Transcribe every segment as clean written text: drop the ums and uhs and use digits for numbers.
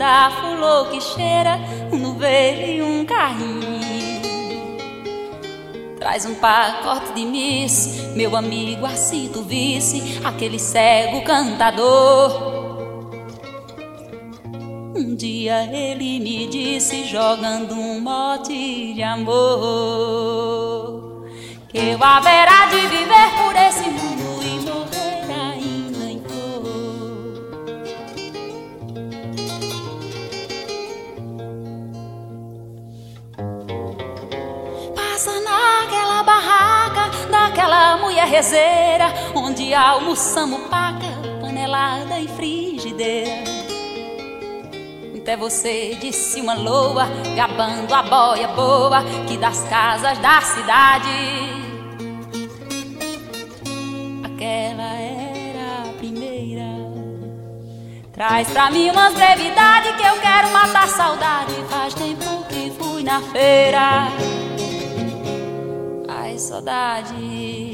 a flor que cheira, um novelo e um carrinho. Traz um pacote de miss, meu amigo, assim tu visse aquele cego cantador. Um dia ele me disse, jogando um mote de amor, que eu haverá de viver por esse mundo e morrer ainda em flor. Passa naquela barraca daquela mulher rezeira, onde almoçamos paca, panelada e frigideira. Até você disse uma loa, gabando a boia boa que das casas da cidade. Aquela era a primeira. Traz pra mim umas brevidade que eu quero matar saudade. Faz tempo que fui na feira. Ai, saudade.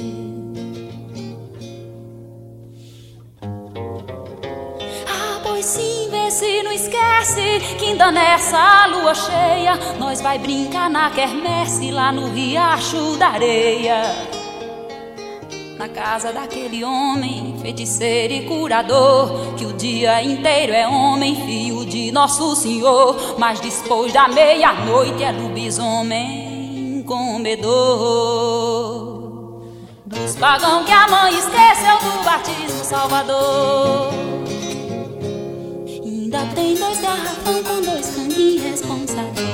Pois sim, vê se não esquece que ainda nessa lua cheia nós vai brincar na quermesse lá no riacho da areia. Na casa daquele homem, feiticeiro e curador, que o dia inteiro é homem, filho de Nosso Senhor, mas depois da meia-noite é lobisomem comedor dos pagão que a mãe esqueceu do batismo Salvador. Ainda tem 2 garrafão com 2 canguinhos responsável.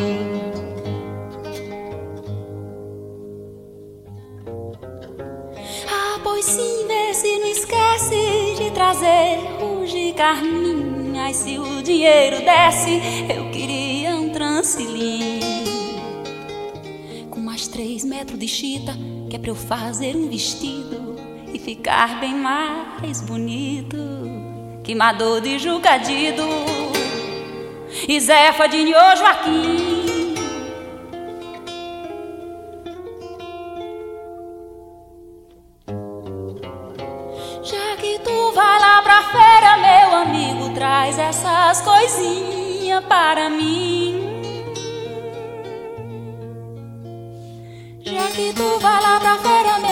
Ah, pois sim, vê se não esquece de trazer ruge e carminha. E se o dinheiro desce, eu queria um transilim com mais 3 metros de chita, que é pra eu fazer um vestido e ficar bem mais bonito. Queimador de Jucadido e Zefa de Nhô Joaquim. Já que tu vai lá pra feira, meu amigo, traz essas coisinhas para mim. Já que tu vai lá pra feira, meu